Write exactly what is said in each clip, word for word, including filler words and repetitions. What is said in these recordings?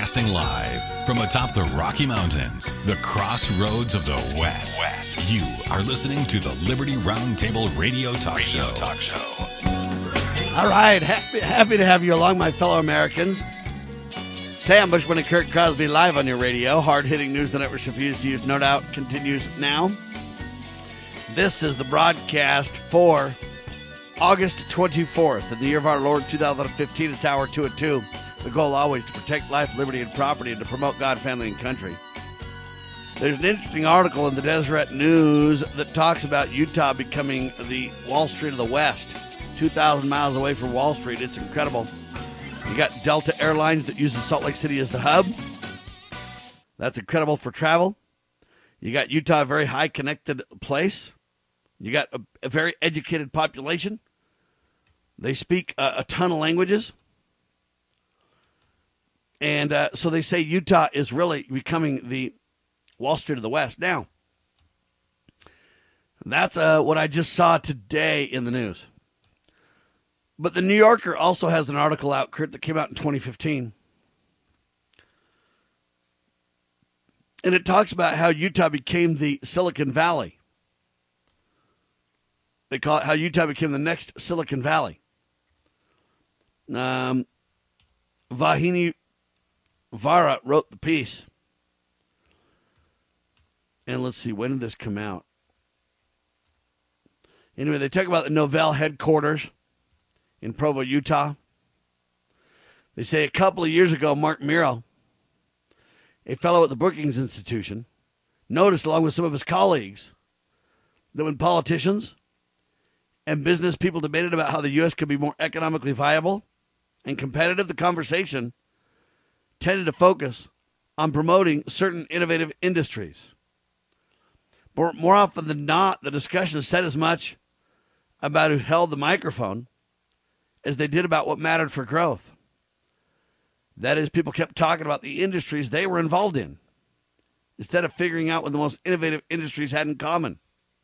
Broadcasting live from atop the Rocky Mountains, the crossroads of the West. West. You are listening to the Liberty Roundtable Radio Talk Radio Show. Talk Show. All right, happy, happy to have you along, my fellow Americans. Sam Bushman and Kurt Crosby live on your radio. Hard-hitting news the networks refuse to use, no doubt, continues now. This is the broadcast for August twenty-fourth, in the year of our Lord, two thousand fifteen. It's hour two at two. The goal always to protect life, liberty, and property, and to promote God, family, and country. There's an interesting article in the Deseret News that talks about Utah becoming the Wall Street of the West. two thousand miles away from Wall Street. It's incredible. You got Delta Airlines that uses Salt Lake City as the hub. That's incredible for travel. You got Utah, a very high connected place. You got a, a very educated population. They speak a, a ton of languages. And uh, so they say Utah is really becoming the Wall Street of the West. Now, that's uh, what I just saw today in the news. But the New Yorker also has an article out, Kurt, that came out in twenty fifteen. And it talks about how Utah became the Silicon Valley. They call it how Utah became the next Silicon Valley. Um, Vahini Vara wrote the piece. And let's see, when did this come out? Anyway, they talk about the Novell headquarters in Provo, Utah. They say a couple of years ago, Mark Miro, a fellow at the Brookings Institution, noticed, along with some of his colleagues, that when politicians and business people debated about how the U S could be more economically viable and competitive, the conversation tended to focus on promoting certain innovative industries. But more often than not, the discussion said as much about who held the microphone as they did about what mattered for growth. That is, people kept talking about the industries they were involved in instead of figuring out what the most innovative industries had in common.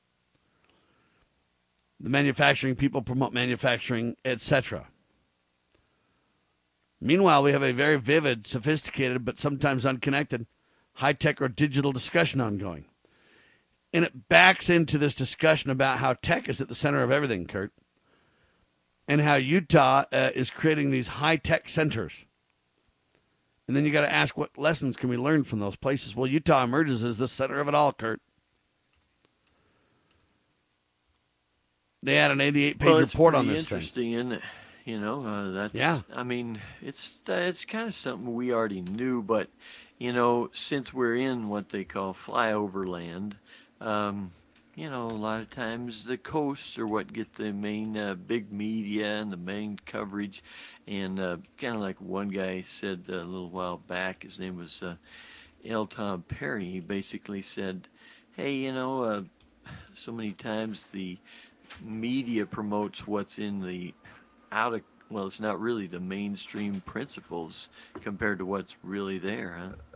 The manufacturing people promote manufacturing, et cetera. Meanwhile, we have a very vivid, sophisticated, but sometimes unconnected, high-tech or digital discussion ongoing. And it backs into this discussion about how tech is at the center of everything, Kurt, and how Utah uh, is creating these high-tech centers. And then you got to ask, what lessons can we learn from those places? Well, Utah emerges as the center of it all, Kurt. They had an eighty-eight page well, report on this interesting, thing. Isn't it? You know, uh, that's, yeah. I mean, it's it's kind of something we already knew, but, you know, since we're in what they call flyover land, um, you know, a lot of times the coasts are what get the main uh, big media and the main coverage. And uh, kind of like one guy said a little while back, his name was uh, L. Tom Perry. He basically said, hey, you know, uh, so many times the media promotes what's in the out of, well, it's not really the mainstream principles compared to what's really there, huh?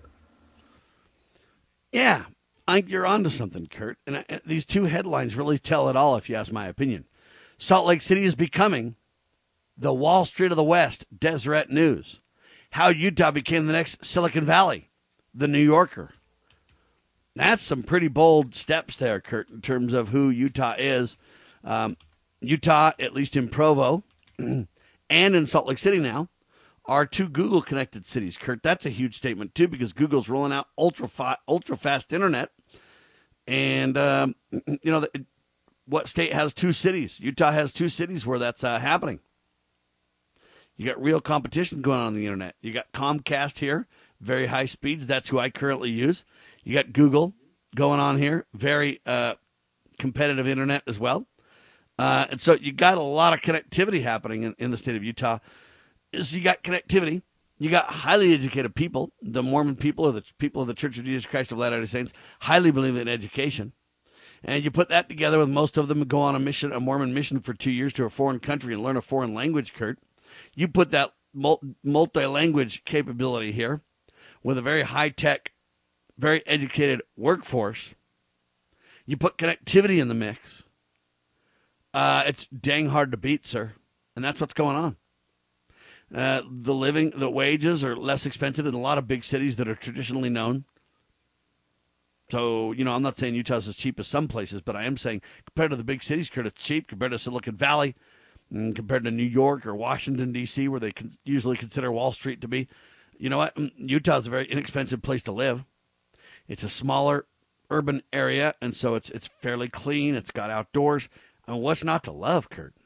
Yeah, I think you're onto something, Kurt. And uh, these two headlines really tell it all, if you ask my opinion. Salt Lake City is becoming the Wall Street of the West, Deseret News. How Utah became the next Silicon Valley, the New Yorker. That's some pretty bold steps there, Kurt, in terms of who Utah is. Um, Utah, at least in Provo, and in Salt Lake City now, are two Google-connected cities. Kurt, that's a huge statement, too, because Google's rolling out ultra fi- ultra-fast internet. And, um, you know, the, what state has two cities? Utah has two cities where that's uh, happening. You got real competition going on on the internet. You got Comcast here, very high speeds. That's who I currently use. You got Google going on here, very uh, competitive internet as well. Uh, and so you got a lot of connectivity happening in, in the state of Utah. So you got connectivity. You got highly educated people. The Mormon people or the people of the Church of Jesus Christ of Latter-day Saints highly believe in education. And you put that together with most of them go on a mission, a Mormon mission for two years to a foreign country and learn a foreign language, Kurt. You put that multi-language capability here with a very high-tech, very educated workforce. You put connectivity in the mix. Uh, it's dang hard to beat, sir. And that's what's going on. Uh, the living, the wages are less expensive than a lot of big cities that are traditionally known. So, you know, I'm not saying Utah's as cheap as some places, but I am saying compared to the big cities, Kurt, it's cheap. Compared to Silicon Valley, and compared to New York or Washington, D C, where they can usually consider Wall Street to be, you know what? Utah's a very inexpensive place to live. It's a smaller urban area, and so it's it's fairly clean. It's got outdoors. I mean, what's not to love, Kurt?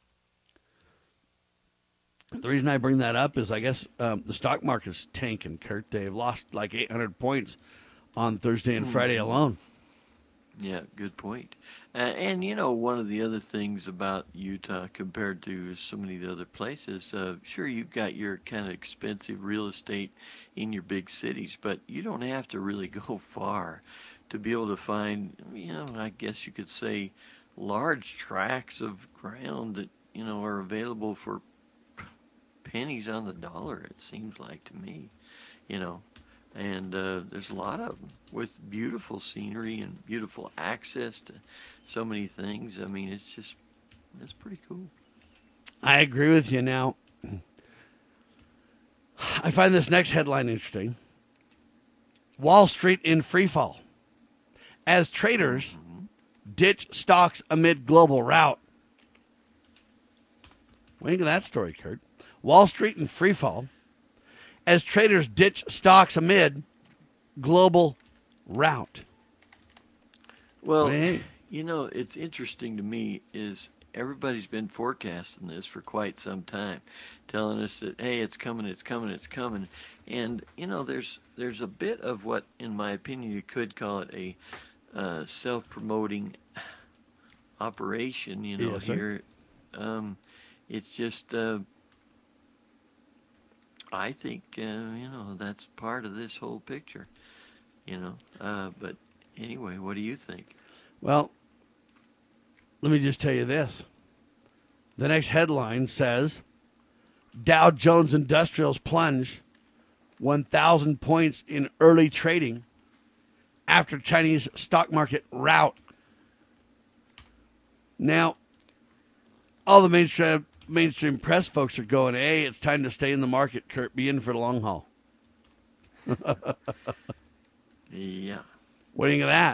The reason I bring that up is I guess um, the stock market's tanking, Kurt. They've lost like eight hundred points on Thursday and Friday alone. Yeah, good point. Uh, and, you know, one of the other things about Utah compared to so many of the other places, uh, sure, you've got your kind of expensive real estate in your big cities, but you don't have to really go far to be able to find, you know, I guess you could say large tracts of ground that, you know, are available for pennies on the dollar, it seems like to me, you know. And uh, there's a lot of them with beautiful scenery and beautiful access to so many things. I mean, it's just, it's pretty cool. I agree with you. Now, I find this next headline interesting. Wall Street in free fall. As traders mm-hmm. ditch stocks amid global rout. What do you think of that story, Kurt? Wall Street in free fall. As traders ditch stocks amid global rout. Well, you know, it's interesting to me is everybody's been forecasting this for quite some time, telling us that, hey, it's coming, it's coming, it's coming. And, you know, there's there's a bit of what, in my opinion, you could call it a uh, self-promoting operation, you know, yes, here. Um, it's just... Uh, I think, uh, you know, that's part of this whole picture, you know. Uh, but anyway, what do you think? Well, let me just tell you this. The next headline says, Dow Jones Industrials plunge one thousand points in early trading after Chinese stock market rout. Now, all the mainstream... mainstream press folks are going, hey, it's time to stay in the market, Kurt. Be in for the long haul. Yeah. What do you think of that?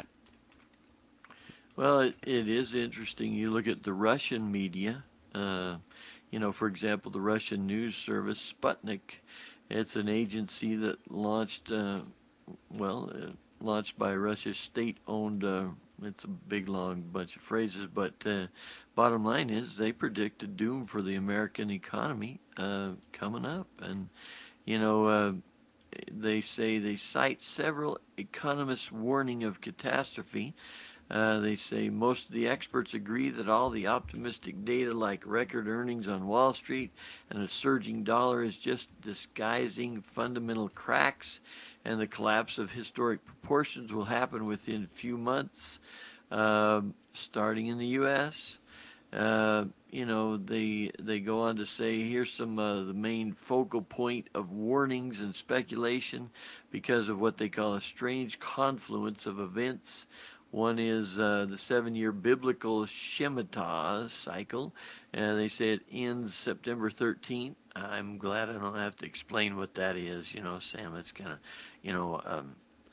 Well, it, it is interesting. You look at the Russian media. Uh, you know, for example, the Russian news service Sputnik. It's an agency that launched, uh, well, uh, launched by Russia's state-owned. Uh, it's a big, long bunch of phrases, but uh, bottom line is they predict a doom for the American economy uh, coming up. And, you know, uh, they say they cite several economists' warning of catastrophe. Uh, they say most of the experts agree that all the optimistic data like record earnings on Wall Street and a surging dollar is just disguising fundamental cracks, and the collapse of historic proportions will happen within a few months, uh, starting in the U S Uh, you know, they they go on to say, here's some uh, the main focal point of warnings and speculation because of what they call a strange confluence of events. One is uh, the seven-year biblical Shemitah cycle, and they say it ends September thirteenth. I'm glad I don't have to explain what that is. You know, Sam, it's kind of, you know, um,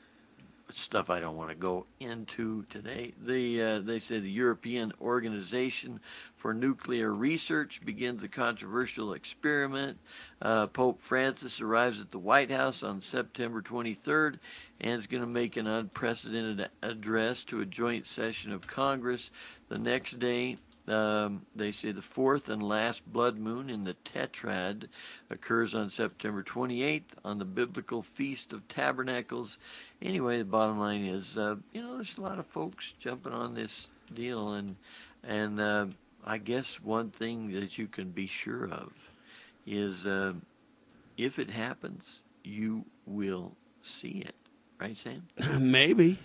stuff I don't want to go into today. The uh, they say the European Organization for Nuclear Research begins a controversial experiment. Uh, Pope Francis arrives at the White House on September twenty-third and is going to make an unprecedented address to a joint session of Congress. The next day, um, they say the fourth and last blood moon in the Tetrad occurs on September twenty-eighth on the biblical Feast of Tabernacles. Anyway, the bottom line is, uh, you know, there's a lot of folks jumping on this deal, and and uh, I guess one thing that you can be sure of is uh, if it happens, you will see it. Right, Sam? Maybe.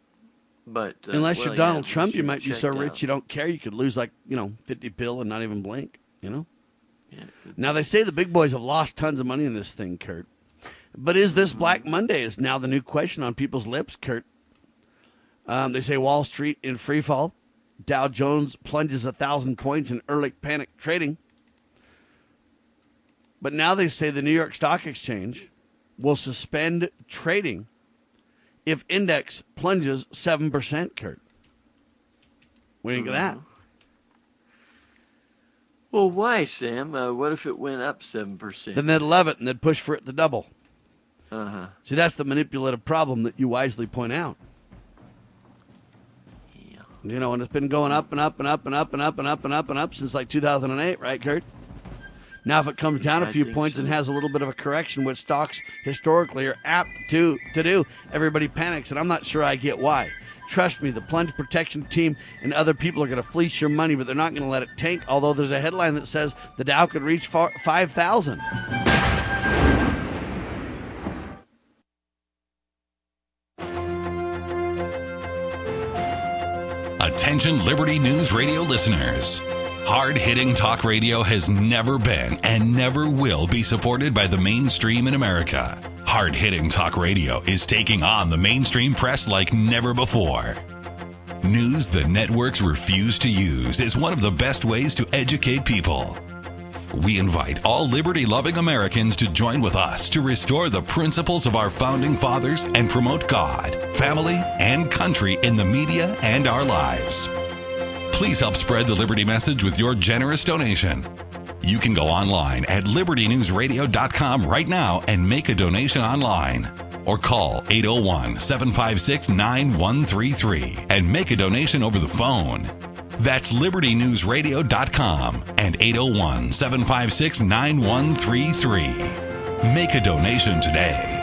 But uh, Unless well, you're Donald yeah, Trump, you might be so checked rich out. you don't care. You could lose like, you know, fifty bill and not even blink, you know? Yeah, Now, they say the big boys have lost tons of money in this thing, Kurt. But is this Black Monday is now the new question on people's lips, Kurt. Um, they say Wall Street in free fall. Dow Jones plunges one thousand points in early panic trading. But now they say the New York Stock Exchange will suspend trading if index plunges seven percent, Kurt. What do you think of that? Well, why, Sam? Uh, what if it went up seven percent? Then they'd love it and they'd push for it to double. Uh-huh. See, that's the manipulative problem that you wisely point out. Yeah. You know, and it's been going up and up and up and up and up and up and up and up since like two thousand eight, right, Kurt? Now, if it comes down a I few think points so. and has a little bit of a correction, which stocks historically are apt to, to do, everybody panics, and I'm not sure I get why. Trust me, the plunge protection team and other people are going to fleece your money, but they're not going to let it tank, although there's a headline that says the Dow could reach five thousand. Attention Liberty News Radio listeners. Hard-hitting talk radio has never been and never will be supported by the mainstream in America. Hard-hitting talk radio is taking on the mainstream press like never before. News the networks refuse to use is one of the best ways to educate people. We invite all liberty-loving Americans to join with us to restore the principles of our founding fathers and promote God, family, and country in the media and our lives. Please help spread the Liberty message with your generous donation. You can go online at liberty news radio dot com right now and make a donation online. Or call eight oh one, seven five six, nine one three three and make a donation over the phone. That's liberty news radio dot com and eight oh one, seven five six, nine one three three. Make a donation today.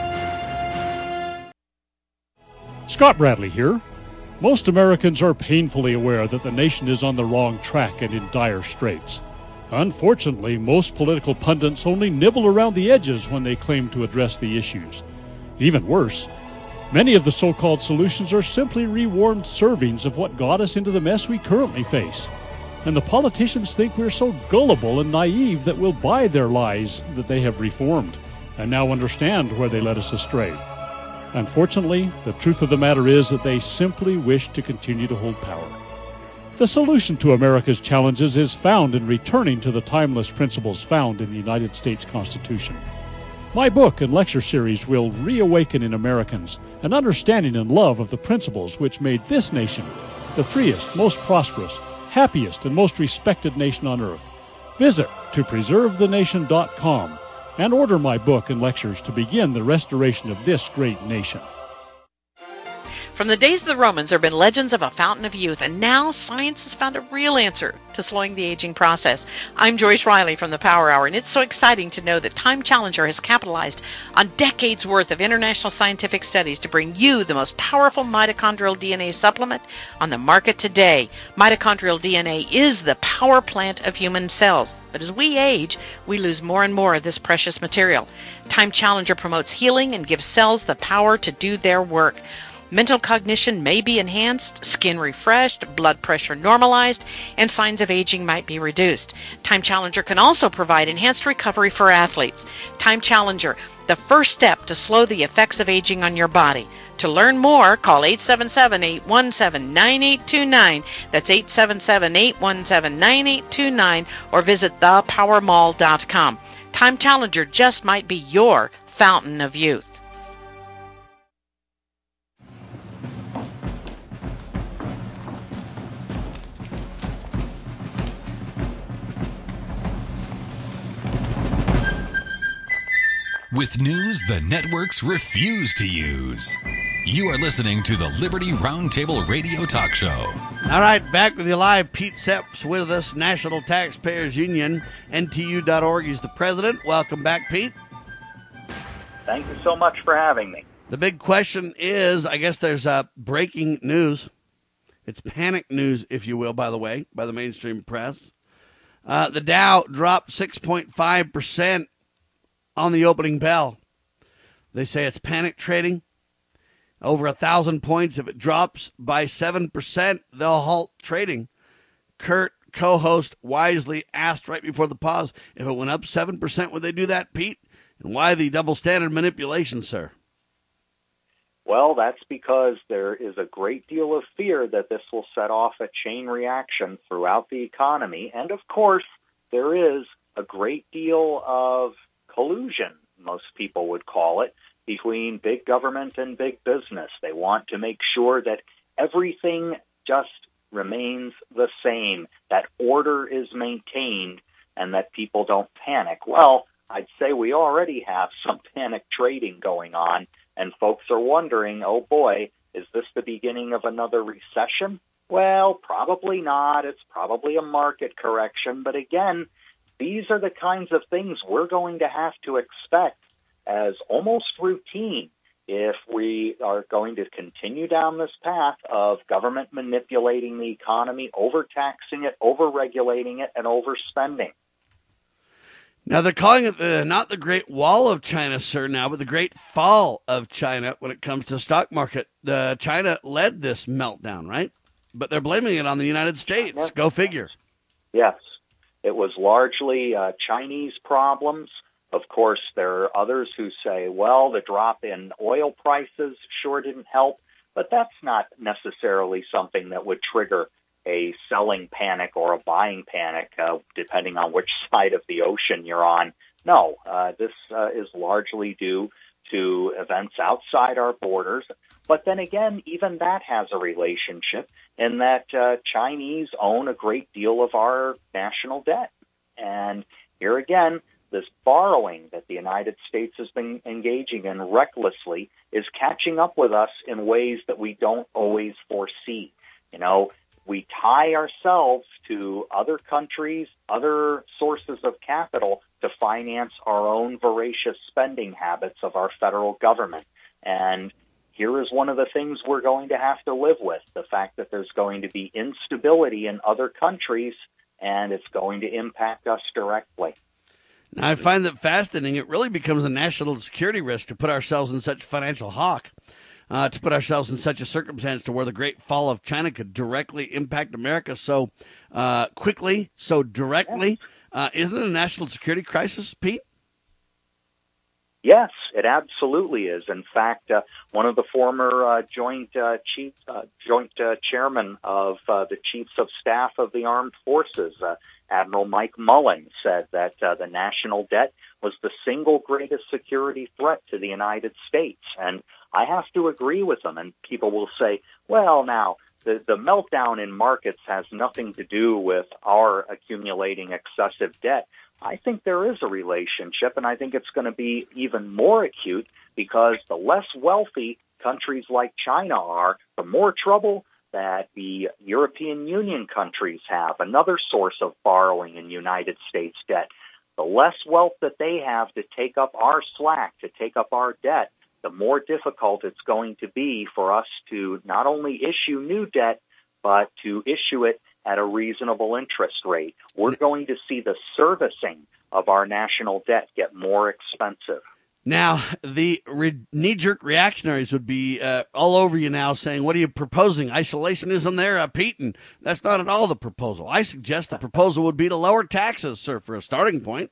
Scott Bradley here. Most Americans are painfully aware that the nation is on the wrong track and in dire straits. Unfortunately, most political pundits only nibble around the edges when they claim to address the issues. Even worse, many of the so-called solutions are simply rewarmed servings of what got us into the mess we currently face. And the politicians think we're so gullible and naive that we'll buy their lies that they have reformed, and now understand where they led us astray. Unfortunately, the truth of the matter is that they simply wish to continue to hold power. The solution to America's challenges is found in returning to the timeless principles found in the United States Constitution. My book and lecture series will reawaken in Americans an understanding and love of the principles which made this nation the freest, most prosperous, happiest, and most respected nation on earth. Visit to preserve the nation dot com and order my book and lectures to begin the restoration of this great nation. From the days of the Romans, there have been legends of a fountain of youth, and now science has found a real answer to slowing the aging process. I'm Joyce Riley from the Power Hour, and it's so exciting to know that Time Challenger has capitalized on decades worth of international scientific studies to bring you the most powerful mitochondrial D N A supplement on the market today. Mitochondrial D N A is the power plant of human cells, but as we age, we lose more and more of this precious material. Time Challenger promotes healing and gives cells the power to do their work. Mental cognition may be enhanced, skin refreshed, blood pressure normalized, and signs of aging might be reduced. Time Challenger can also provide enhanced recovery for athletes. Time Challenger, the first step to slow the effects of aging on your body. To learn more, call eight seven seven, eight one seven, nine eight two nine. That's eight seven seven, eight one seven, nine eight two nine, or visit the power mall dot com. Time Challenger just might be your fountain of youth. With news the networks refuse to use. You are listening to the Liberty Roundtable Radio Talk Show. All right, back with you live. Pete Seps with us, National Taxpayers Union, N T U dot org. He's the president. Welcome back, Pete. Thank you so much for having me. The big question is, I guess there's uh, breaking news. It's panic news, if you will, by the way, by the mainstream press. Uh, the Dow dropped six point five percent on the opening bell. They say it's panic trading. Over a thousand points. If it drops by seven percent, they'll halt trading. Kurt, co-host, wisely asked right before the pause, if it went up seven percent, would they do that, Pete? And why the double standard manipulation, sir? Well, that's because there is a great deal of fear that this will set off a chain reaction throughout the economy. And, of course, there is a great deal of collusion, most people would call it, between big government and big business. They want to make sure that everything just remains the same, that order is maintained, and that people don't panic. Well, I'd say we already have some panic trading going on, and folks are wondering, oh boy, is this the beginning of another recession? Well, probably not. It's probably a market correction. But again, these are the kinds of things we're going to have to expect as almost routine if we are going to continue down this path of government manipulating the economy, overtaxing it, overregulating it, and overspending. Now, they're calling it the, not the Great Wall of China, sir, now, but the Great Fall of China when it comes to the stock market. The China led this meltdown, right? But they're blaming it on the United States. Go figure. Yes. It was largely uh, Chinese problems. Of course, there are others who say, well, the drop in oil prices sure didn't help, but that's not necessarily something that would trigger a selling panic or a buying panic, uh, depending on which side of the ocean you're on. No, uh, this uh, is largely due to events outside our borders. But then again, even that has a relationship in that uh, Chinese own a great deal of our national debt. And here again, this borrowing that the United States has been engaging in recklessly is catching up with us in ways that we don't always foresee. You know, we tie ourselves to other countries, other sources of capital to finance our own voracious spending habits of our federal government. And here is one of the things we're going to have to live with, the fact that there's going to be instability in other countries, and it's going to impact us directly. Now, I find that fascinating. It really becomes a national security risk to put ourselves in such financial hawk, uh, to put ourselves in such a circumstance to where the Great Fall of China could directly impact America so uh, quickly, so directly. Uh, isn't it a national security crisis, Pete? Yes, it absolutely is. In fact, uh, one of the former uh, joint uh, chief, uh, joint uh, chairman of uh, the Chiefs of Staff of the Armed Forces, uh, Admiral Mike Mullen, said that uh, the national debt was the single greatest security threat to the United States. And I have to agree with him. And people will say, well, now, the, the meltdown in markets has nothing to do with our accumulating excessive debt. I think there is a relationship, and I think it's going to be even more acute because the less wealthy countries like China are, the more trouble that the European Union countries have, another source of borrowing in United States debt. The less wealth that they have to take up our slack, to take up our debt, the more difficult it's going to be for us to not only issue new debt, but to issue it at a reasonable interest rate. We're going to see the servicing of our national debt get more expensive. Now, the re- knee-jerk reactionaries would be uh, all over you now saying, what are you proposing? Isolationism there, uh, Pete? And that's not at all the proposal. I suggest the proposal would be to lower taxes, sir, for a starting point.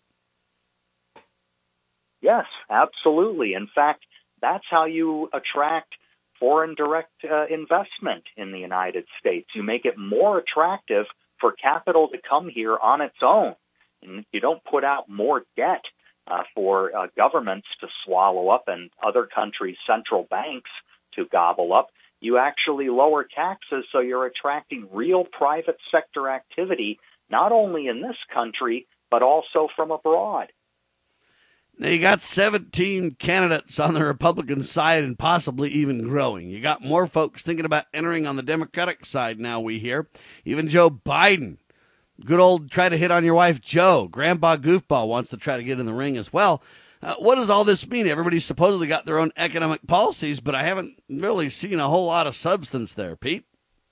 Yes, absolutely. In fact, that's how you attract foreign direct uh, investment in the United States. You make it more attractive for capital to come here on its own. And you don't put out more debt uh, for uh, governments to swallow up and other countries' central banks to gobble up. You actually lower taxes, so you're attracting real private sector activity, not only in this country, but also from abroad. Now, you got seventeen candidates on the Republican side and possibly even growing. You got more folks thinking about entering on the Democratic side now, we hear. Even Joe Biden, good old try to hit on your wife, Joe. Grandpa Goofball wants to try to get in the ring as well. Uh, what does all this mean? Everybody's supposedly got their own economic policies, but I haven't really seen a whole lot of substance there, Pete.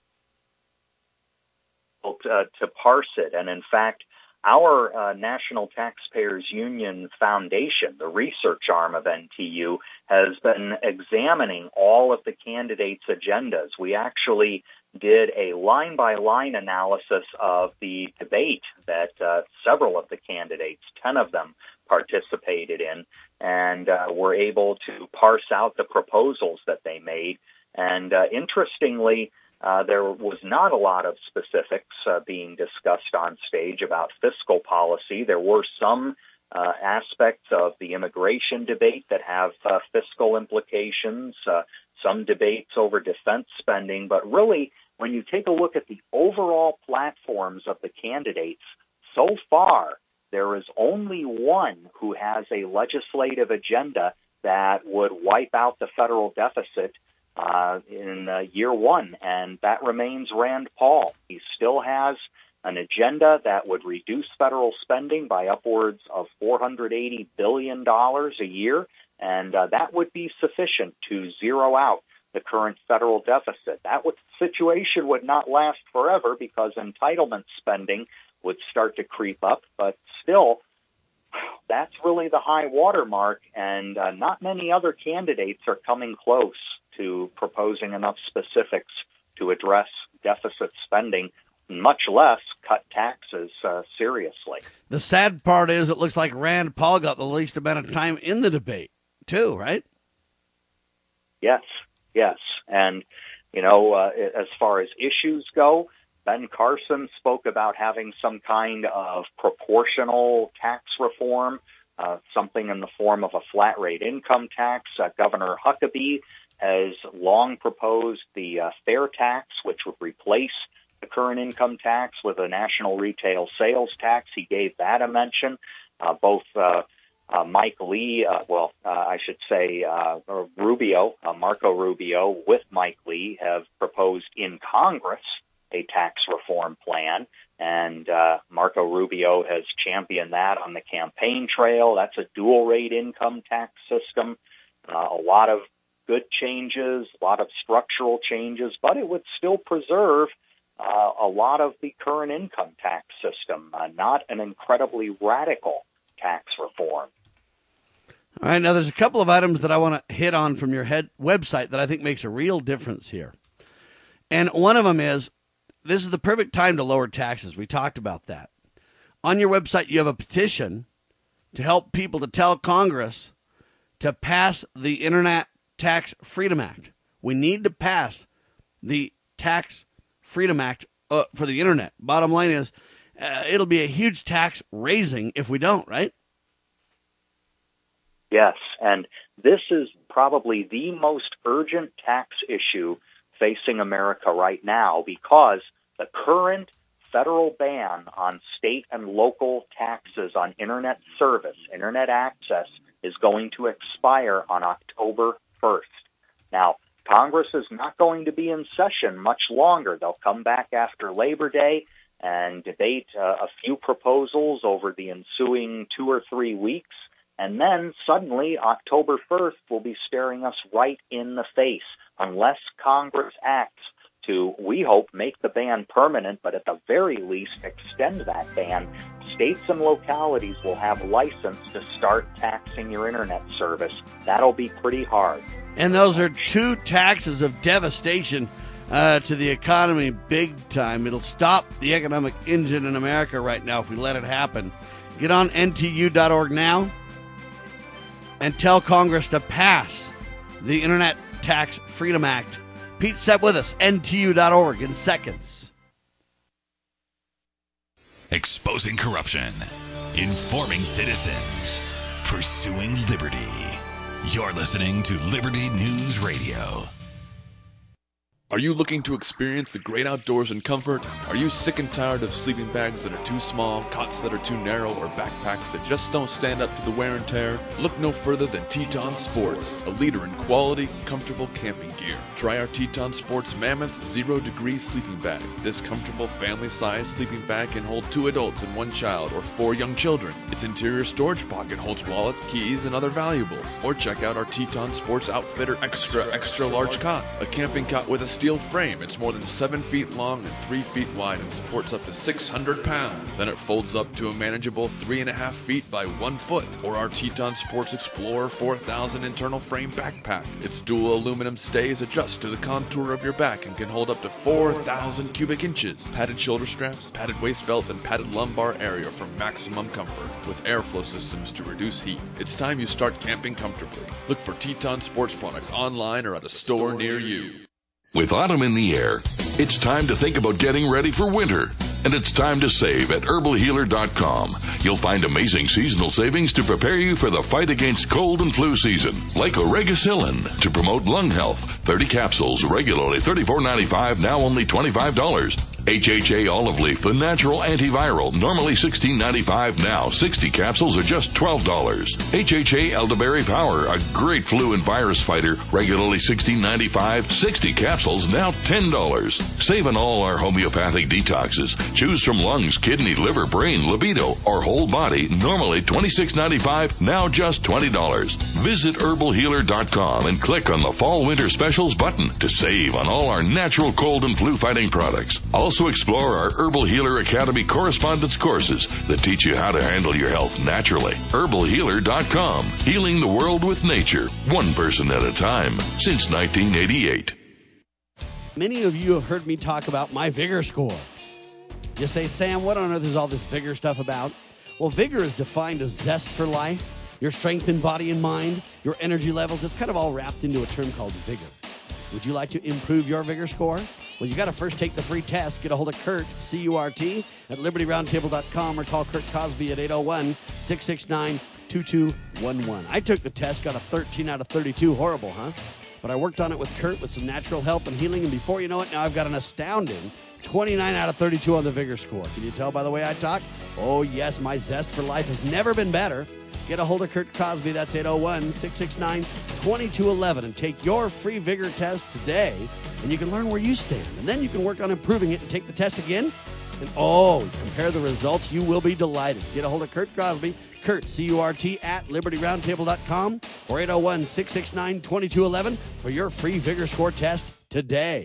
Uh, to parse it, and in fact, our uh, National Taxpayers Union Foundation, the research arm of N T U, has been examining all of the candidates' agendas. We actually did a line-by-line analysis of the debate that uh, several of the candidates, ten of them, participated in, and uh, were able to parse out the proposals that they made. And uh, interestingly, Uh, there was not a lot of specifics uh, being discussed on stage about fiscal policy. There were some uh, aspects of the immigration debate that have uh, fiscal implications, uh, some debates over defense spending, but really, when you take a look at the overall platforms of the candidates, so far, there is only one who has a legislative agenda that would wipe out the federal deficit uh, in uh, year one, and that remains Rand Paul. He still has an agenda that would reduce federal spending by upwards of four hundred eighty billion dollars a year, and uh, that would be sufficient to zero out the current federal deficit. That would, situation would not last forever because entitlement spending would start to creep up, but still, that's really the high water mark, and uh, not many other candidates are coming close to proposing enough specifics to address deficit spending, much less cut taxes uh, seriously. The sad part is it looks like Rand Paul got the least amount of time in the debate, too, right? Yes, yes. And, you know, uh, as far as issues go, Ben Carson spoke about having some kind of proportional tax reform, uh, something in the form of a flat rate income tax. Uh, Governor Huckabee has long proposed the uh, fair tax, which would replace the current income tax with a national retail sales tax. He gave that a mention. Uh, both uh, uh, Mike Lee, uh, well, uh, I should say uh, Rubio, uh, Marco Rubio, with Mike Lee, have proposed in Congress a tax reform plan, and uh, Marco Rubio has championed that on the campaign trail. That's a dual-rate income tax system, uh, a lot of good changes, a lot of structural changes, but it would still preserve uh, a lot of the current income tax system, uh, not an incredibly radical tax reform. All right, now there's a couple of items that I want to hit on from your head website that I think makes a real difference here. And one of them is, this is the perfect time to lower taxes. We talked about that. On your website, you have a petition to help people to tell Congress to pass the Internet Tax Freedom Act. We need to pass the Tax Freedom Act uh, for the Internet. Bottom line is, uh, it'll be a huge tax raising if we don't, right? Yes, and this is probably the most urgent tax issue facing America right now, because the current federal ban on state and local taxes on Internet service, Internet access, is going to expire on October first. Now, Congress is not going to be in session much longer. They'll come back after Labor Day and debate uh, a few proposals over the ensuing two or three weeks. And then suddenly October first will be staring us right in the face unless Congress acts to, we hope, make the ban permanent, but at the very least extend that ban. States and localities will have license to start taxing your Internet service. That'll be pretty hard. And those are two taxes of devastation uh, to the economy big time. It'll stop the economic engine in America right now if we let it happen. Get on N T U dot org now and tell Congress to pass the Internet Tax Freedom Act. Pete Sepp with us, N T U dot org in seconds. Exposing corruption, informing citizens, pursuing liberty. You're listening to Liberty News Radio. Are you looking to experience the great outdoors in comfort? Are you sick and tired of sleeping bags that are too small, cots that are too narrow, or backpacks that just don't stand up to the wear and tear? Look no further than Teton Sports, a leader in quality, comfortable camping gear. Try our Teton Sports Mammoth Zero Degree Sleeping Bag. This comfortable family-sized sleeping bag can hold two adults and one child, or four young children. Its interior storage pocket holds wallets, keys, and other valuables. Or check out our Teton Sports Outfitter Extra Extra Large Cot, a camping cot with a steel frame. It's more than seven feet long and three feet wide and supports up to six hundred pounds. Then it folds up to a manageable three and a half feet by one foot. Or our Teton Sports Explorer four thousand internal frame backpack. Its dual aluminum stays adjust to the contour of your back and can hold up to four thousand cubic inches. Padded shoulder straps, padded waist belts, and padded lumbar area for maximum comfort with airflow systems to reduce heat. It's time you start camping comfortably. Look for Teton Sports products online or at a store near you. With autumn in the air, it's time to think about getting ready for winter. And it's time to save at herbal healer dot com. You'll find amazing seasonal savings to prepare you for the fight against cold and flu season, like Oregacillin to promote lung health. thirty capsules, regularly thirty-four ninety-five, now only twenty-five dollars. H H A Olive Leaf, the natural antiviral, normally sixteen ninety-five, now sixty capsules are just twelve dollars. H H A Elderberry Power, a great flu and virus fighter, regularly sixteen ninety-five, sixty capsules, now ten dollars. Save on all our homeopathic detoxes. Choose from lungs, kidney, liver, brain, libido, or whole body, normally twenty-six ninety-five, now just twenty dollars. Visit herbal healer dot com and click on the Fall Winter Specials button to save on all our natural cold and flu fighting products. Also explore our Herbal Healer Academy correspondence courses that teach you how to handle your health naturally. herbal healer dot com, healing the world with nature, one person at a time, since nineteen eighty-eight. Many of you have heard me talk about my Vigor score. You say, Sam, what on earth is all this Vigor stuff about? Well, Vigor is defined as zest for life, your strength in body and mind, your energy levels. It's kind of all wrapped into a term called Vigor. Would you like to improve your Vigor score? Well, you got to first take the free test. Get a hold of Kurt, C U R T, at liberty roundtable dot com or call Kurt Cosby at eight oh one, six six nine, two two one one. I took the test, got a thirteen out of thirty-two. Horrible, huh? But I worked on it with Kurt with some natural help and healing, and before you know it, now I've got an astounding twenty-nine out of thirty-two on the Vigor score. Can you tell by the way I talk? Oh, yes, my zest for life has never been better. Get a hold of Kurt Cosby. That's eight oh one, six six nine, two two one one, and take your free Vigor test today, and you can learn where you stand. And then you can work on improving it and take the test again. And, oh, compare the results. You will be delighted. Get a hold of Kurt Cosby, Kurt, C U R T, at liberty roundtable dot com or eight oh one, six six nine, two two one one for your free Vigor score test today.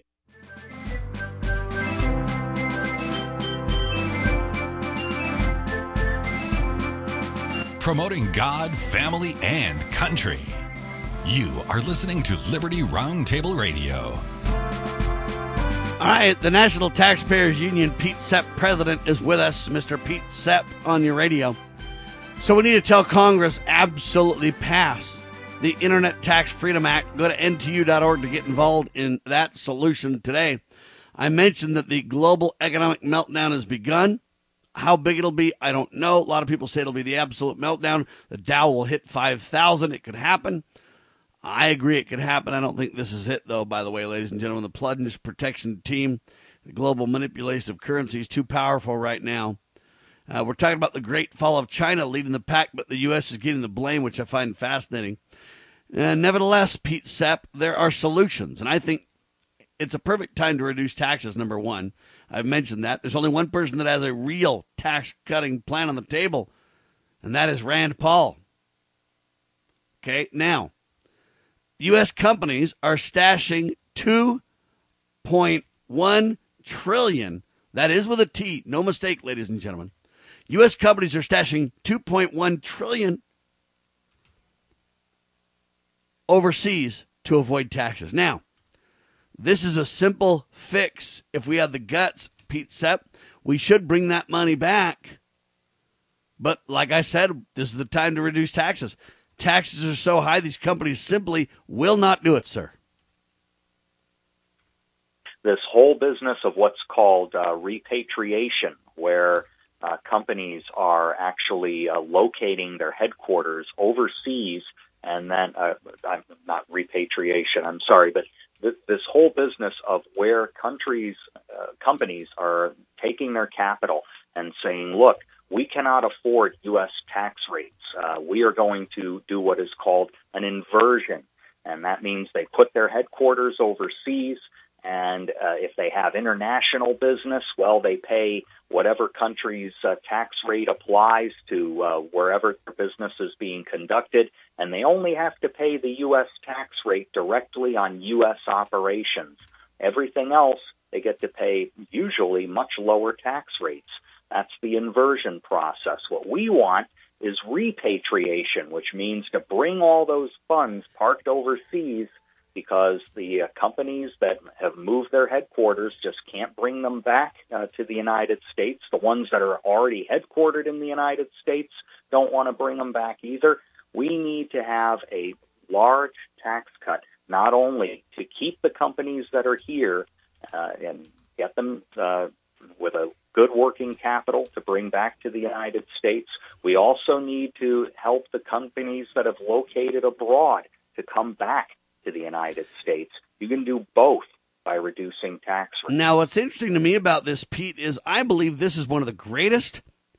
Promoting God, family, and country. You are listening to Liberty Roundtable Radio. All right, the National Taxpayers Union Pete Sepp president is with us, Mister Pete Sepp, on your radio. So we need to tell Congress, absolutely pass the Internet Tax Freedom Act. Go to N T U dot org to get involved in that solution today. I mentioned that the global economic meltdown has begun. How big it'll be, I don't know. A lot of people say it'll be the absolute meltdown. The Dow will hit five thousand. It could happen. I agree it could happen. I don't think this is it, though, by the way, ladies and gentlemen. The plunge protection team, the global manipulation of currency is too powerful right now. Uh, we're talking about the great fall of China leading the pack, but the U S is getting the blame, which I find fascinating. Uh, nevertheless, Pete Sepp, there are solutions, and I think it's a perfect time to reduce taxes, number one. I've mentioned that. There's only one person that has a real tax-cutting plan on the table, and that is Rand Paul. Okay, now, U S companies are stashing two point one trillion dollars. That is with a T. No mistake, ladies and gentlemen. U S companies are stashing two point one trillion dollars overseas to avoid taxes. Now, this is a simple fix. If we had the guts, Pete Sepp, we should bring that money back. But like I said, this is the time to reduce taxes. Taxes are so high, these companies simply will not do it, sir. This whole business of what's called uh, repatriation, where uh, companies are actually uh, locating their headquarters overseas, and then, uh, I'm not repatriation, I'm sorry, but this whole business of where countries, uh, companies are taking their capital and saying, look, we cannot afford U S tax rates. Uh, we are going to do what is called an inversion. And that means they put their headquarters overseas. And uh, if they have international business, well, they pay whatever country's uh, tax rate applies to uh, wherever their business is being conducted, and they only have to pay the U S tax rate directly on U S operations. Everything else, they get to pay usually much lower tax rates. That's the inversion process. What we want is repatriation, which means to bring all those funds parked overseas, because the uh, companies that have moved their headquarters just can't bring them back uh, to the United States. The ones that are already headquartered in the United States don't want to bring them back either. We need to have a large tax cut, not only to keep the companies that are here uh, and get them uh, with a good working capital to bring back to the United States. We also need to help the companies that have located abroad to come back to the United States. You can do both by reducing tax rates. Now, what's interesting to me about this, Pete, is I believe this is one of the greatest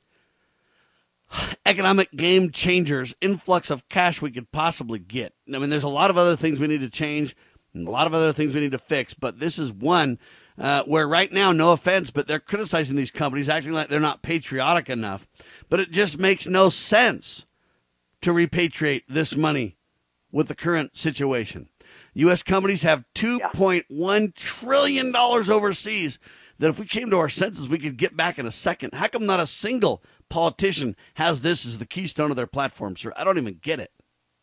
economic game changers, influx of cash we could possibly get. I mean, there's a lot of other things we need to change, and a lot of other things we need to fix, but this is one uh, where right now, no offense, but they're criticizing these companies, acting like they're not patriotic enough. But it just makes no sense to repatriate this money with the current situation. U S companies have two point one trillion dollars overseas that if we came to our senses, we could get back in a second. How come not a single politician has this as the keystone of their platform, sir? I don't even get it.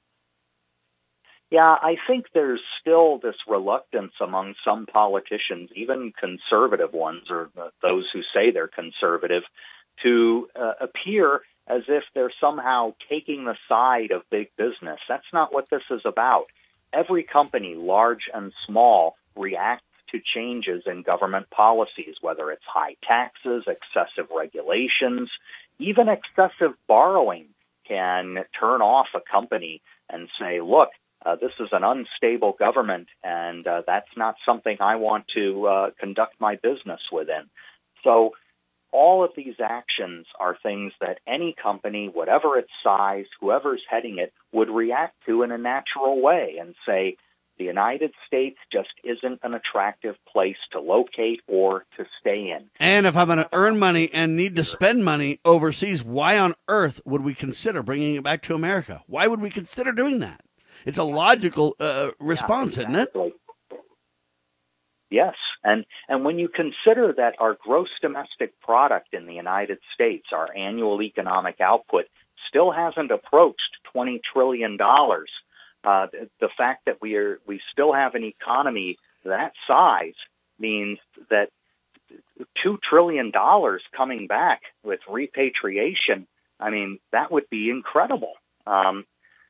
Yeah, I think there's still this reluctance among some politicians, even conservative ones, or those who say they're conservative, to uh, appear as if they're somehow taking the side of big business. That's not what this is about. Every company, large and small, reacts to changes in government policies, whether it's high taxes, excessive regulations, even excessive borrowing can turn off a company and say, look, uh, this is an unstable government, and uh, that's not something I want to uh, conduct my business within. So all of these actions are things that any company, whatever its size, whoever's heading it, would react to in a natural way and say, the United States just isn't an attractive place to locate or to stay in. And if I'm going to earn money and need to spend money overseas, why on earth would we consider bringing it back to America? Why would we consider doing that? It's a logical uh, response, yeah, exactly. Isn't it? Yes, and and when you consider that our gross domestic product in the United States, our annual economic output, still hasn't approached twenty trillion dollars, uh, the, the fact that we are we still have an economy that size means that two trillion dollars coming back with repatriation, I mean, that would be incredible. Um,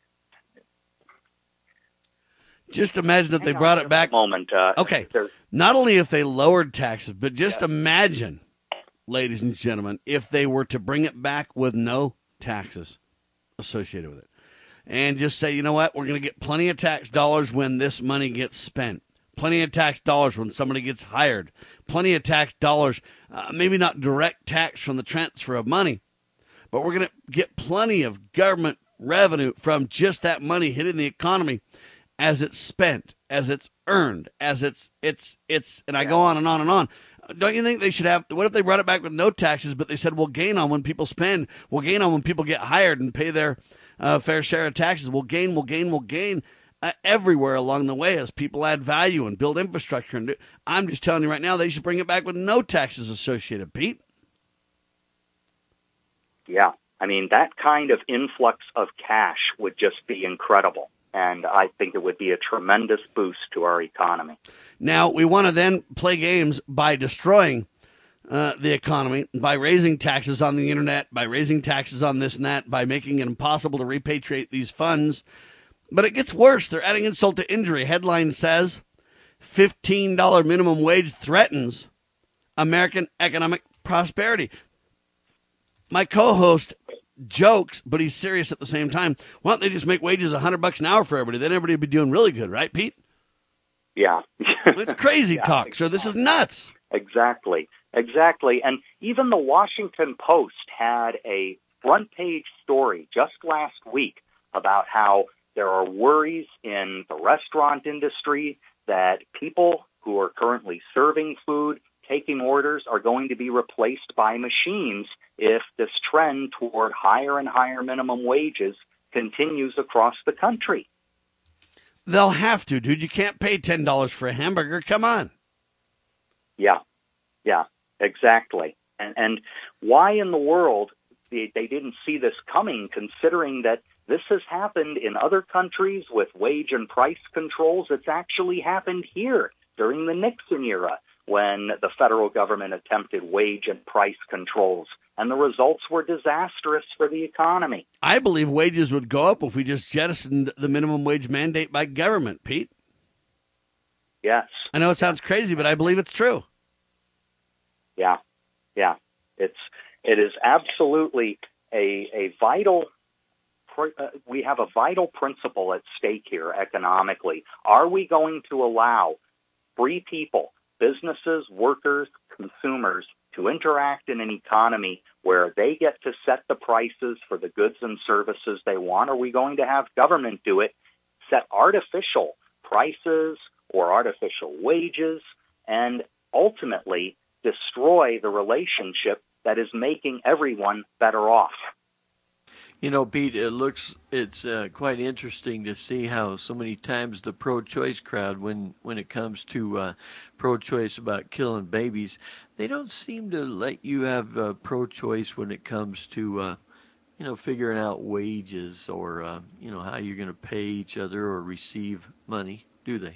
Just imagine if they brought it back. Moment, uh, okay, not only if they lowered taxes, but just yeah. imagine, ladies and gentlemen, if they were to bring it back with no taxes associated with it. And just say, you know what, we're going to get plenty of tax dollars when this money gets spent. Plenty of tax dollars when somebody gets hired. Plenty of tax dollars, uh, maybe not direct tax from the transfer of money, but we're going to get plenty of government revenue from just that money hitting the economy as it's spent, as it's earned, as it's, it's, it's, and I go on and on and on. Don't you think they should have, what if they brought it back with no taxes, but they said we'll gain on when people spend, we'll gain on when people get hired and pay their uh, fair share of taxes, we'll gain, we'll gain, we'll gain uh, everywhere along the way as people add value and build infrastructure. And do, I'm just telling you right now, they should bring it back with no taxes associated, Pete. Yeah, I mean, that kind of influx of cash would just be incredible. And I think it would be a tremendous boost to our economy. Now, we want to then play games by destroying uh, the economy, by raising taxes on the internet, by raising taxes on this and that, by making it impossible to repatriate these funds. But it gets worse. They're adding insult to injury. Headline says, fifteen dollars minimum wage threatens American economic prosperity. My co-host jokes, but he's serious at the same time. Why don't they just make wages a hundred bucks an hour for everybody? Then everybody would be doing really good, right, Pete? Yeah. It's crazy yeah, talk, exactly. So this is nuts. Exactly. Exactly. And even the Washington Post had a front page story just last week about how there are worries in the restaurant industry that people who are currently serving food, taking orders, are going to be replaced by machines if this trend toward higher and higher minimum wages continues across the country. They'll have to, dude. You can't pay ten dollars for a hamburger. Come on. Yeah, yeah, exactly. And, and why in the world they, they didn't see this coming, considering that this has happened in other countries with wage and price controls? It's actually happened here during the Nixon era, when the federal government attempted wage and price controls, and the results were disastrous for the economy. I believe wages would go up if we just jettisoned the minimum wage mandate by government, Pete. Yes. I know it sounds crazy, but I believe it's true. Yeah, Yeah, it's it is absolutely a a vital. Uh, we have a vital principle at stake here economically. Are we going to allow free people, businesses, workers, consumers, to interact in an economy where they get to set the prices for the goods and services they want? Are we going to have government do it, set artificial prices or artificial wages, and ultimately destroy the relationship that is making everyone better off? You know, Pete, it looks, it's uh, quite interesting to see how so many times the pro-choice crowd, when, when it comes to uh, pro-choice about killing babies, they don't seem to let you have uh, pro-choice when it comes to, uh, you know, figuring out wages or, uh, you know, how you're going to pay each other or receive money, do they?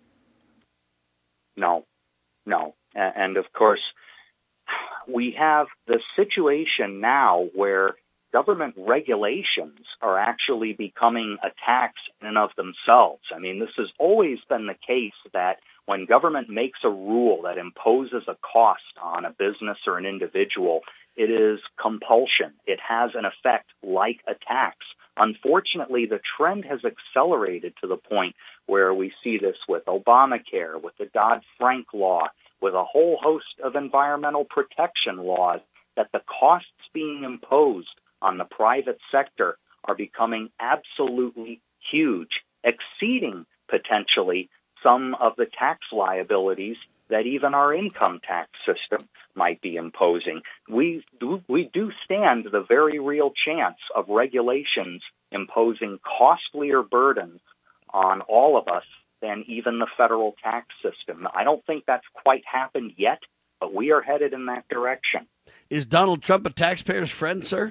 No, no. And, of course, we have the situation now where government regulations are actually becoming a tax in and of themselves. I mean, this has always been the case that when government makes a rule that imposes a cost on a business or an individual, it is compulsion. It has an effect like a tax. Unfortunately, the trend has accelerated to the point where we see this with Obamacare, with the Dodd-Frank law, with a whole host of environmental protection laws, that the costs being imposed on the private sector are becoming absolutely huge, exceeding potentially some of the tax liabilities that even our income tax system might be imposing. We do, we do stand the very real chance of regulations imposing costlier burdens on all of us than even the federal tax system. I don't think that's quite happened yet, but we are headed in that direction. Is Donald Trump a taxpayer's friend, sir?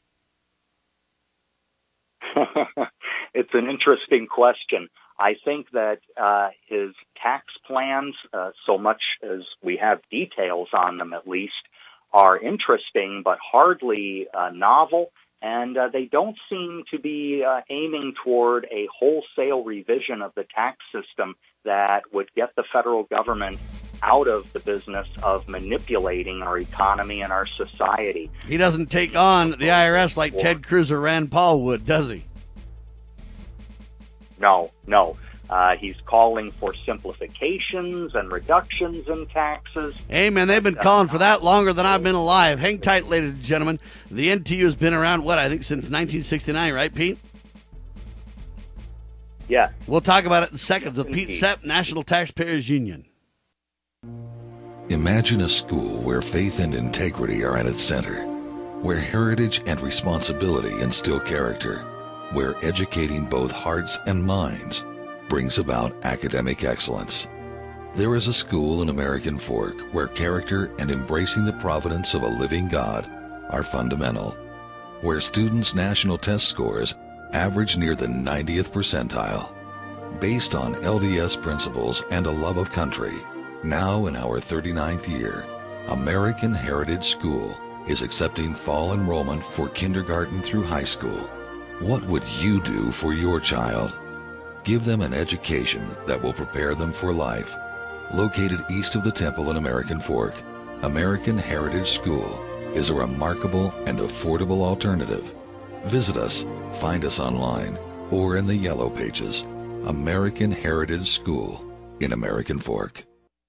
It's an interesting question. I think that uh, his tax plans, uh, so much as we have details on them at least, are interesting but hardly uh, novel, and uh, they don't seem to be uh, aiming toward a wholesale revision of the tax system that would get the federal government out of the business of manipulating our economy and our society. He doesn't take on the I R S like Ted Cruz or Rand Paul would, does he? No, no. Uh, he's calling for simplifications and reductions in taxes. Hey, man, they've been calling for that longer than I've been alive. Hang tight, ladies and gentlemen. The N T U has been around, what, I think since nineteen sixty-nine, right, Pete? Yeah. We'll talk about it in seconds with Pete Sepp, National Taxpayers Union. Imagine a school where faith and integrity are at its center, where heritage and responsibility instill character, where educating both hearts and minds brings about academic excellence. There is a school in American Fork where character and embracing the providence of a living God are fundamental, where students' national test scores average near the ninetieth percentile. Based on L D S principles and a love of country, now in our thirty-ninth year, American Heritage School is accepting fall enrollment for kindergarten through high school. What would you do for your child? Give them an education that will prepare them for life. Located east of the Temple in American Fork, American Heritage School is a remarkable and affordable alternative. Visit us, find us online, or in the Yellow Pages. American Heritage School in American Fork.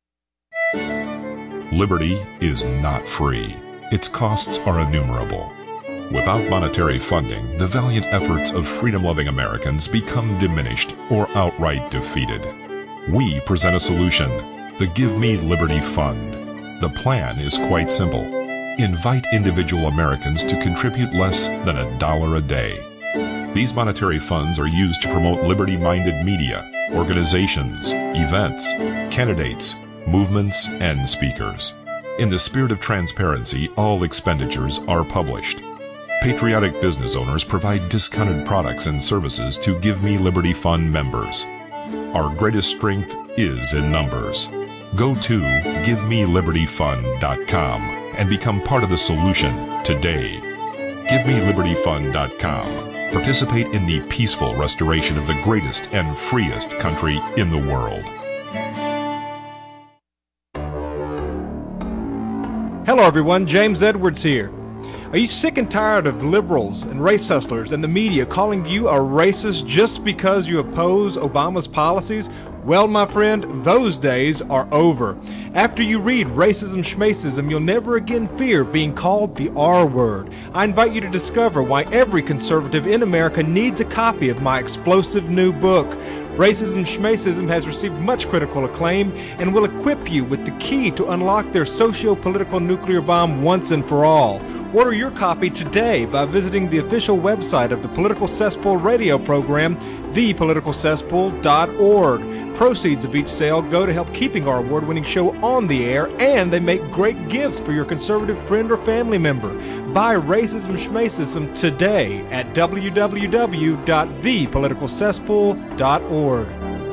Liberty is not free. Its costs are innumerable. Without monetary funding, the valiant efforts of freedom-loving Americans become diminished or outright defeated. We present a solution, the Give Me Liberty Fund. The plan is quite simple. Invite individual Americans to contribute less than a dollar a day. These monetary funds are used to promote liberty-minded media, organizations, events, candidates, movements, and speakers. In the spirit of transparency, all expenditures are published. Patriotic business owners provide discounted products and services to Give Me Liberty Fund members. Our greatest strength is in numbers. Go to give me liberty fund dot com and become part of the solution today. give me liberty fund dot com. Participate in the peaceful restoration of the greatest and freest country in the world. Hello everyone, James Edwards here. Are you sick and tired of liberals and race hustlers and the media calling you a racist just because you oppose Obama's policies? Well, my friend, those days are over. After you read Racism Schmacism, you'll never again fear being called the R word. I invite you to discover why every conservative in America needs a copy of my explosive new book. Racism Schmacism has received much critical acclaim and will equip you with the key to unlock their socio-political nuclear bomb once and for all. Order your copy today by visiting the official website of the Political Cesspool radio program, the political cesspool dot org. Proceeds of each sale go to help keeping our award-winning show on the air, and they make great gifts for your conservative friend or family member. Buy Racism Schmacism today at w w w dot the political cesspool dot org.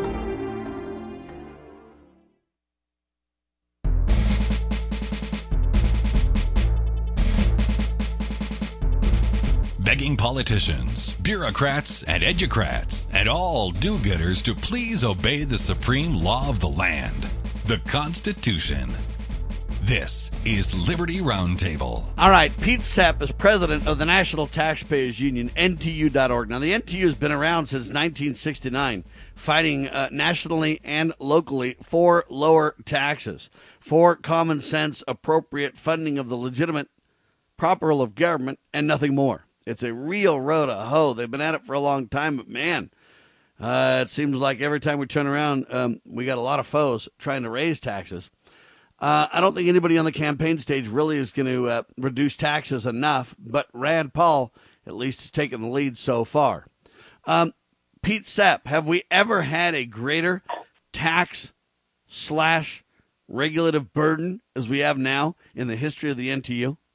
Begging politicians, bureaucrats, and educrats, and all do-gooders to please obey the supreme law of the land, the Constitution. This is Liberty Roundtable. All right, Pete Sepp is president of the National Taxpayers Union, N T U dot org. Now, the N T U has been around since nineteen sixty-nine, fighting uh, nationally and locally for lower taxes, for common sense, appropriate funding of the legitimate, proper role of government, and nothing more. It's a real road to hoe. They've been at it for a long time, but man, uh, it seems like every time we turn around, um, we got a lot of foes trying to raise taxes. Uh, I don't think anybody on the campaign stage really is going to uh, reduce taxes enough, but Rand Paul at least has taken the lead so far. Um, Pete Sepp, have we ever had a greater tax slash regulative burden as we have now in the history of the N T U?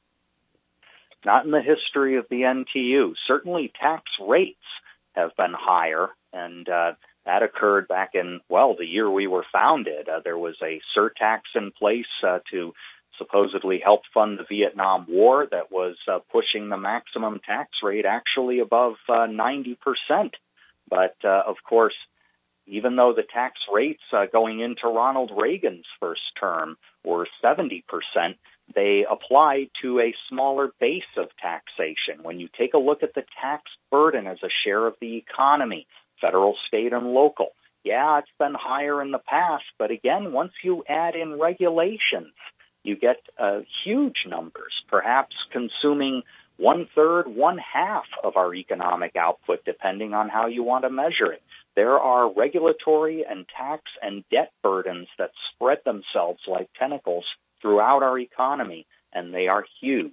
Not in the history of the N T U. Certainly tax rates have been higher, and uh, that occurred back in, well, the year we were founded. Uh, there was a surtax in place uh, to supposedly help fund the Vietnam War that was uh, pushing the maximum tax rate actually above uh, ninety percent. But, uh, of course, even though the tax rates uh, going into Ronald Reagan's first term were seventy percent, they applied to a smaller base of taxation. When you take a look at the tax burden as a share of the economy, federal, state, and local, yeah, it's been higher in the past, but again, once you add in regulations, you get uh, huge numbers, perhaps consuming one-third, one-half of our economic output, depending on how you want to measure it. There are regulatory and tax and debt burdens that spread themselves like tentacles throughout our economy, and they are huge.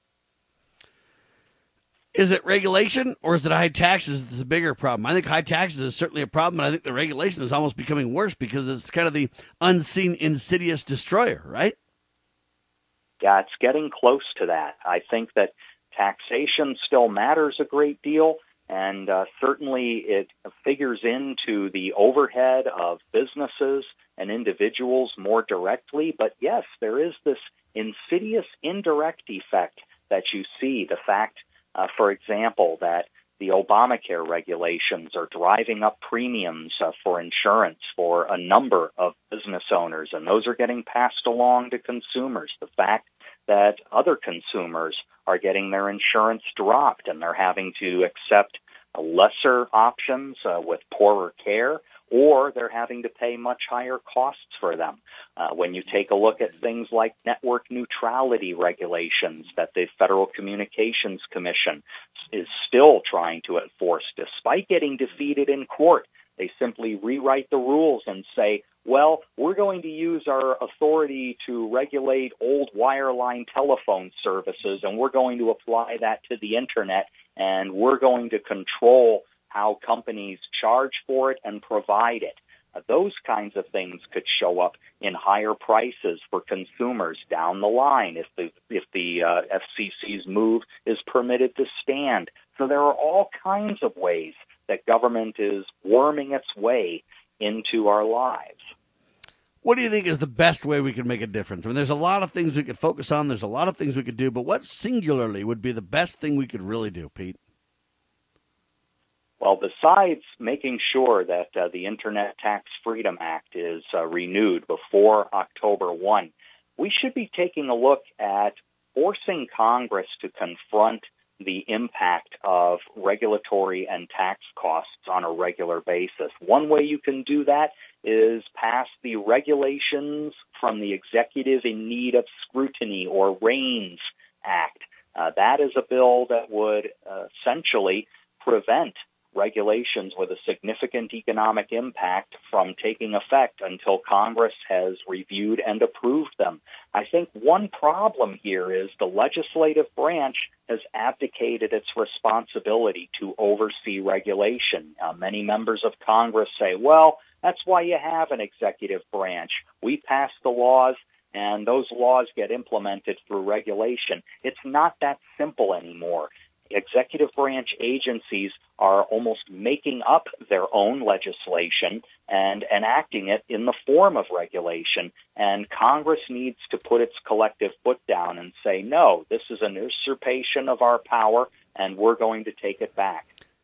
Is it regulation or is it high taxes that's the bigger problem? I think high taxes is certainly a problem, and I think the regulation is almost becoming worse because it's kind of the unseen, insidious destroyer, right? Yeah, it's getting close to that. I think that taxation still matters a great deal, and uh, certainly it figures into the overhead of businesses and individuals more directly. But yes, there is this insidious indirect effect that you see. The fact, uh, for example, that the Obamacare regulations are driving up premiums uh, for insurance for a number of business owners, and those are getting passed along to consumers. The fact that other consumers are getting their insurance dropped and they're having to accept lesser options uh, with poorer care, or they're having to pay much higher costs for them. Uh, when you take a look at things like network neutrality regulations that the Federal Communications Commission is still trying to enforce, despite getting defeated in court, they simply rewrite the rules and say, well, we're going to use our authority to regulate old wireline telephone services, and we're going to apply that to the Internet, and we're going to control how companies charge for it and provide it. Uh, those kinds of things could show up in higher prices for consumers down the line if the if the uh, F C C's move is permitted to stand. So there are all kinds of ways that government is worming its way into our lives. What do you think is the best way we can make a difference? I mean, there's a lot of things we could focus on. There's a lot of things we could do, but what singularly would be the best thing we could really do, Pete? Well, besides making sure that uh, the Internet Tax Freedom Act is uh, renewed before October first, we should be taking a look at forcing Congress to confront the impact of regulatory and tax costs on a regular basis. One way you can do that is pass the Regulations from the Executive in Need of Scrutiny, or REINS Act. Uh, that is a bill that would uh, essentially prevent regulations with a significant economic impact from taking effect until Congress has reviewed and approved them. I think one problem here is the legislative branch has abdicated its responsibility to oversee regulation. Uh, many members of Congress say, well, that's why you have an executive branch. We pass the laws, and those laws get implemented through regulation. It's not that simple anymore. Executive branch agencies are almost making up their own legislation and enacting it in the form of regulation. And Congress needs to put its collective foot down and say, no, this is an usurpation of our power, and we're going to take it back.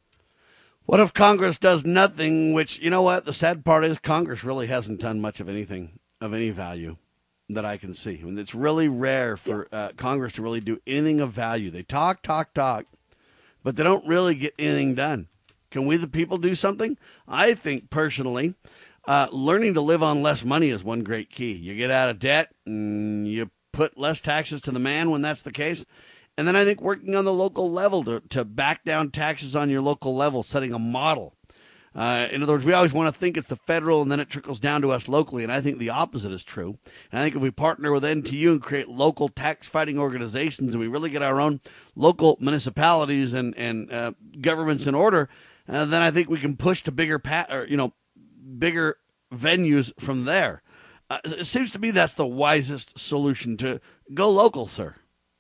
What if Congress does nothing, which, you know what, the sad part is Congress really hasn't done much of anything of any value that I can see. I mean, it's really rare for uh, Congress to really do anything of value. They talk, talk, talk, but they don't really get anything done. Can we, the people, do something? I think, personally, uh, learning to live on less money is one great key. You get out of debt, and you put less taxes to the man when that's the case. And then I think working on the local level to, to back down taxes on your local level, setting a model. Uh, in other words, we always want to think it's the federal and then it trickles down to us locally, and I think the opposite is true. And I think if we partner with N T U and create local tax-fighting organizations and we really get our own local municipalities and, and uh, governments in order, uh, then I think we can push to bigger, pa- or, you know, bigger venues from there. Uh, it seems to me that's the wisest solution, to go local, sir.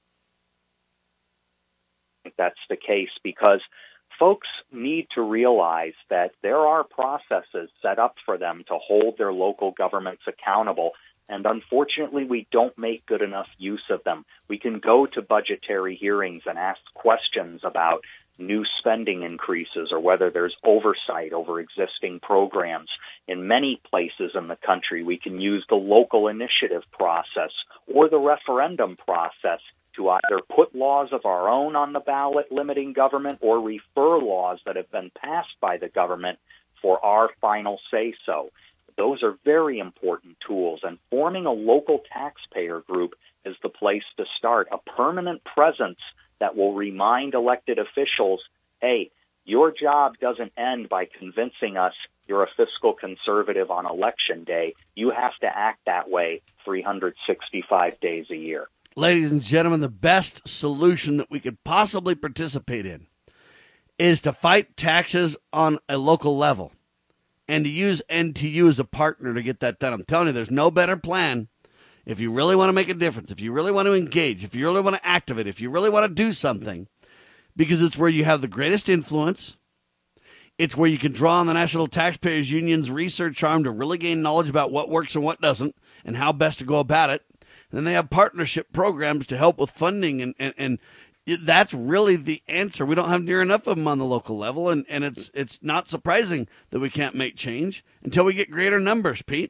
That's the case because folks need to realize that there are processes set up for them to hold their local governments accountable, and unfortunately we don't make good enough use of them. We can go to budgetary hearings and ask questions about new spending increases or whether there's oversight over existing programs. In many places in the country, we can use the local initiative process or the referendum process to either put laws of our own on the ballot limiting government or refer laws that have been passed by the government for our final say-so. Those are very important tools, and forming a local taxpayer group is the place to start, a permanent presence that will remind elected officials, hey, your job doesn't end by convincing us you're a fiscal conservative on election day. You have to act that way three hundred sixty-five days a year. Ladies and gentlemen, the best solution that we could possibly participate in is to fight taxes on a local level and to use N T U as a partner to get that done. I'm telling you, there's no better plan. If you really want to make a difference, if you really want to engage, if you really want to activate, if you really want to do something, because it's where you have the greatest influence. It's where you can draw on the National Taxpayers Union's research arm to really gain knowledge about what works and what doesn't and how best to go about it. And then they have partnership programs to help with funding, and, and, and that's really the answer. We don't have near enough of them on the local level, and, and it's it's not surprising that we can't make change until we get greater numbers, Pete.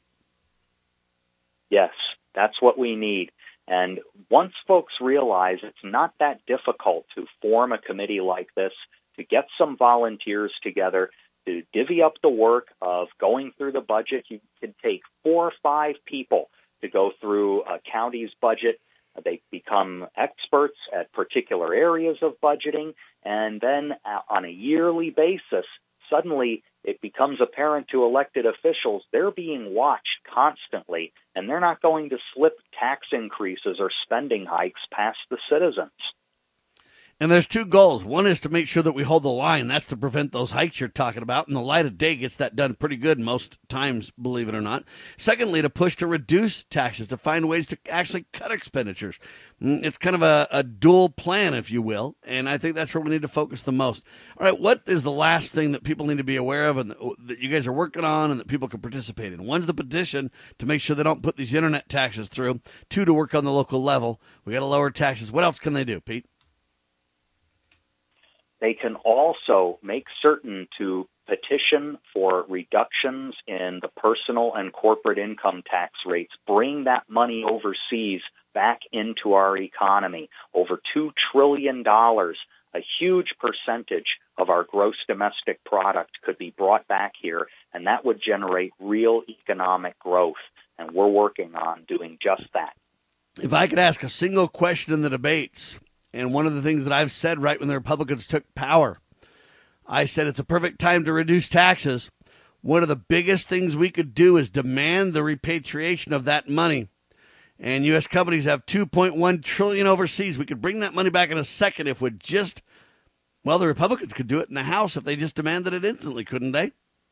Yes, that's what we need. And once folks realize it's not that difficult to form a committee like this, to get some volunteers together, to divvy up the work of going through the budget, you can take four or five people to go through a county's budget. They become experts at particular areas of budgeting, and then uh, on a yearly basis, suddenly it becomes apparent to elected officials they're being watched constantly, and they're not going to slip tax increases or spending hikes past the citizens. And there's two goals. One is to make sure that we hold the line. That's to prevent those hikes you're talking about. And the light of day gets that done pretty good most times, believe it or not. Secondly, to push to reduce taxes, to find ways to actually cut expenditures. It's kind of a, a dual plan, if you will. And I think that's where we need to focus the most. All right, what is the last thing that people need to be aware of and that, that you guys are working on and that people can participate in? One's the petition to make sure they don't put these internet taxes through. Two, to work on the local level. We got to lower taxes. What else can they do, Pete? They can also make certain to petition for reductions in the personal and corporate income tax rates. Bring that money overseas back into our economy. Over two trillion dollars, a huge percentage of our gross domestic product could be brought back here, and that would generate real economic growth. And we're working on doing just that. If I could ask a single question in the debates, and one of the things that I've said right when the Republicans took power, I said it's a perfect time to reduce taxes. One of the biggest things we could do is demand the repatriation of that money. And U S companies have two point one trillion dollars overseas. We could bring that money back in a second if we just, well, the Republicans could do it in the House if they just demanded it instantly, couldn't they?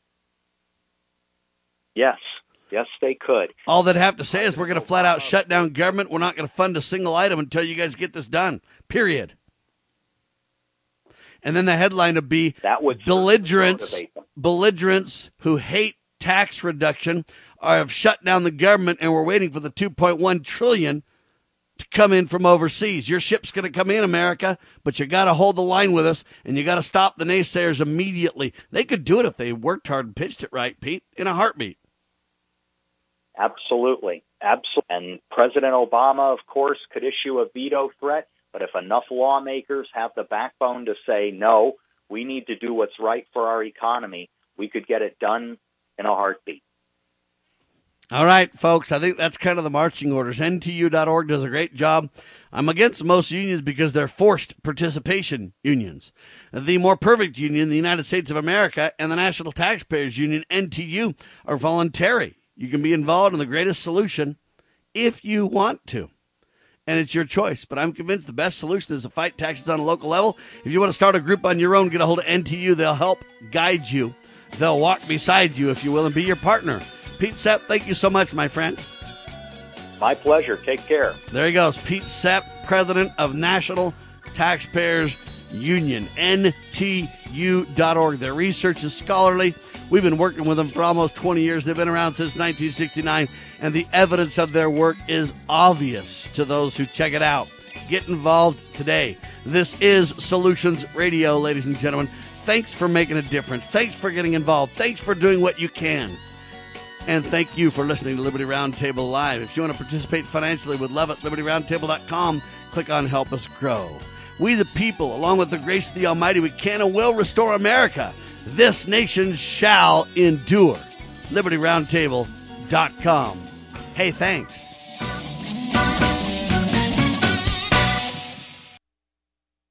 Yes. Yes, they could. All they'd have to say is we're going to flat out shut down government. We're not going to fund a single item until you guys get this done, period. And then the headline would be that would belligerents, belligerents who hate tax reduction or have shut down the government, and we're waiting for the two point one trillion dollars to come in from overseas. Your ship's going to come in, America, but you got to hold the line with us, and you got to stop the naysayers immediately. They could do it if they worked hard and pitched it right, Pete, in a heartbeat. Absolutely. Absolutely. And President Obama, of course, could issue a veto threat, but if enough lawmakers have the backbone to say, no, we need to do what's right for our economy, we could get it done in a heartbeat. All right, folks, I think that's kind of the marching orders. N T U dot org does a great job. I'm against most unions because they're forced participation unions. The more perfect union, the United States of America, and the National Taxpayers Union, N T U, are voluntary. You can be involved in the greatest solution if you want to, and it's your choice. But I'm convinced the best solution is to fight taxes on a local level. If you want to start a group on your own, get a hold of N T U. They'll help guide you. They'll walk beside you, if you will, and be your partner. Pete Sepp, thank you so much, my friend. My pleasure. Take care. There he goes. Pete Sepp, president of National Taxpayers Union, N T U dot org. Their research is scholarly. We've been working with them for almost twenty years. They've been around since nineteen sixty-nine, and the evidence of their work is obvious to those who check it out. Get involved today. This is Solutions Radio, ladies and gentlemen. Thanks for making a difference. Thanks for getting involved. Thanks for doing what you can. And thank you for listening to Liberty Roundtable Live. If you want to participate financially, we'd love it. Liberty Roundtable dot com. Click on Help Us Grow. We the people, along with the grace of the Almighty, we can and will restore America. This nation shall endure. Liberty Roundtable dot com. Hey, thanks.